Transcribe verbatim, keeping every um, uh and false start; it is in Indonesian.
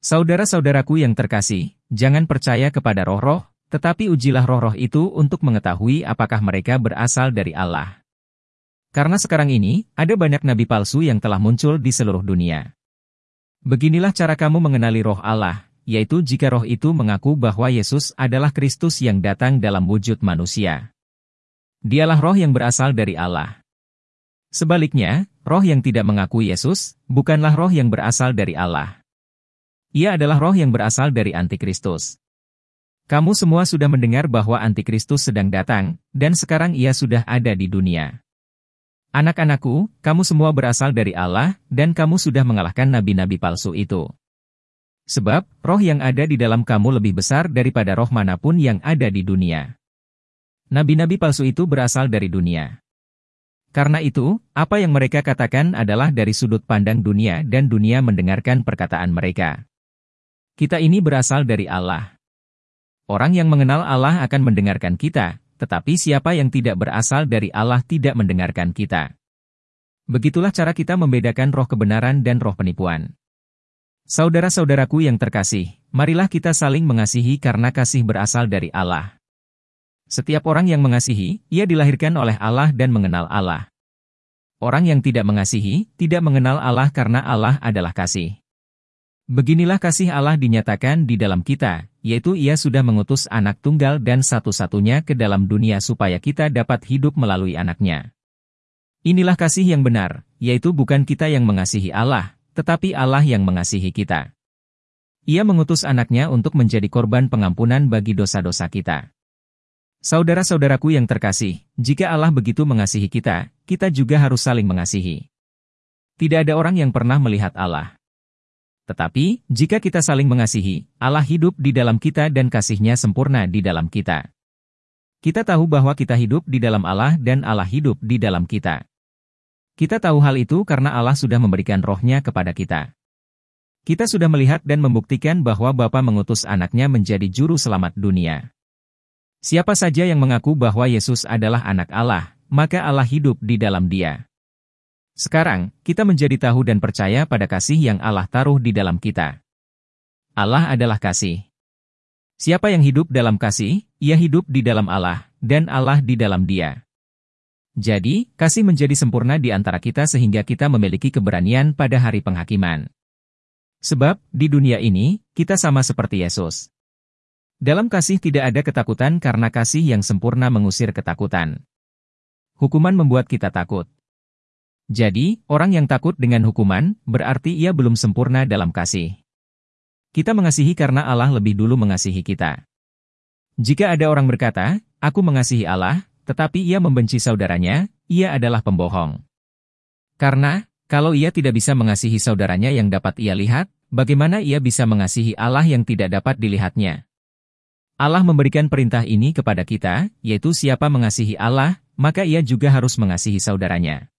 Saudara-saudaraku yang terkasih, jangan percaya kepada roh-roh, tetapi ujilah roh-roh itu untuk mengetahui apakah mereka berasal dari Allah. Karena sekarang ini, ada banyak nabi palsu yang telah muncul di seluruh dunia. Beginilah cara kamu mengenali roh Allah, yaitu jika roh itu mengaku bahwa Yesus adalah Kristus yang datang dalam wujud manusia. Dialah roh yang berasal dari Allah. Sebaliknya, roh yang tidak mengaku Yesus, bukanlah roh yang berasal dari Allah. Ia adalah roh yang berasal dari Antikristus. Kamu semua sudah mendengar bahwa Antikristus sedang datang, dan sekarang ia sudah ada di dunia. Anak-anakku, kamu semua berasal dari Allah, dan kamu sudah mengalahkan nabi-nabi palsu itu. Sebab, roh yang ada di dalam kamu lebih besar daripada roh manapun yang ada di dunia. Nabi-nabi palsu itu berasal dari dunia. Karena itu, apa yang mereka katakan adalah dari sudut pandang dunia dan dunia mendengarkan perkataan mereka. Kita ini berasal dari Allah. Orang yang mengenal Allah akan mendengarkan kita, tetapi siapa yang tidak berasal dari Allah tidak mendengarkan kita. Begitulah cara kita membedakan roh kebenaran dan roh penipuan. Saudara-saudaraku yang terkasih, marilah kita saling mengasihi karena kasih berasal dari Allah. Setiap orang yang mengasihi, ia dilahirkan oleh Allah dan mengenal Allah. Orang yang tidak mengasihi, tidak mengenal Allah karena Allah adalah kasih. Beginilah kasih Allah dinyatakan di dalam kita, yaitu Ia sudah mengutus anak tunggal dan satu-satunya ke dalam dunia supaya kita dapat hidup melalui anaknya. Inilah kasih yang benar, yaitu bukan kita yang mengasihi Allah, tetapi Allah yang mengasihi kita. Ia mengutus anaknya untuk menjadi korban pengampunan bagi dosa-dosa kita. Saudara-saudaraku yang terkasih, jika Allah begitu mengasihi kita, kita juga harus saling mengasihi. Tidak ada orang yang pernah melihat Allah. Tetapi, jika kita saling mengasihi, Allah hidup di dalam kita dan kasih-Nya sempurna di dalam kita. Kita tahu bahwa kita hidup di dalam Allah dan Allah hidup di dalam kita. Kita tahu hal itu karena Allah sudah memberikan roh-Nya kepada kita. Kita sudah melihat dan membuktikan bahwa Bapa mengutus anaknya menjadi juru selamat dunia. Siapa saja yang mengaku bahwa Yesus adalah anak Allah, maka Allah hidup di dalam dia. Sekarang, kita menjadi tahu dan percaya pada kasih yang Allah taruh di dalam kita. Allah adalah kasih. Siapa yang hidup dalam kasih, ia hidup di dalam Allah, dan Allah di dalam dia. Jadi, kasih menjadi sempurna di antara kita sehingga kita memiliki keberanian pada hari penghakiman. Sebab, di dunia ini, kita sama seperti Yesus. Dalam kasih tidak ada ketakutan karena kasih yang sempurna mengusir ketakutan. Hukuman membuat kita takut. Jadi, orang yang takut dengan hukuman, berarti ia belum sempurna dalam kasih. Kita mengasihi karena Allah lebih dulu mengasihi kita. Jika ada orang berkata, aku mengasihi Allah, tetapi ia membenci saudaranya, ia adalah pembohong. Karena, kalau ia tidak bisa mengasihi saudaranya yang dapat ia lihat, bagaimana ia bisa mengasihi Allah yang tidak dapat dilihatnya? Allah memberikan perintah ini kepada kita, yaitu siapa mengasihi Allah, maka ia juga harus mengasihi saudaranya.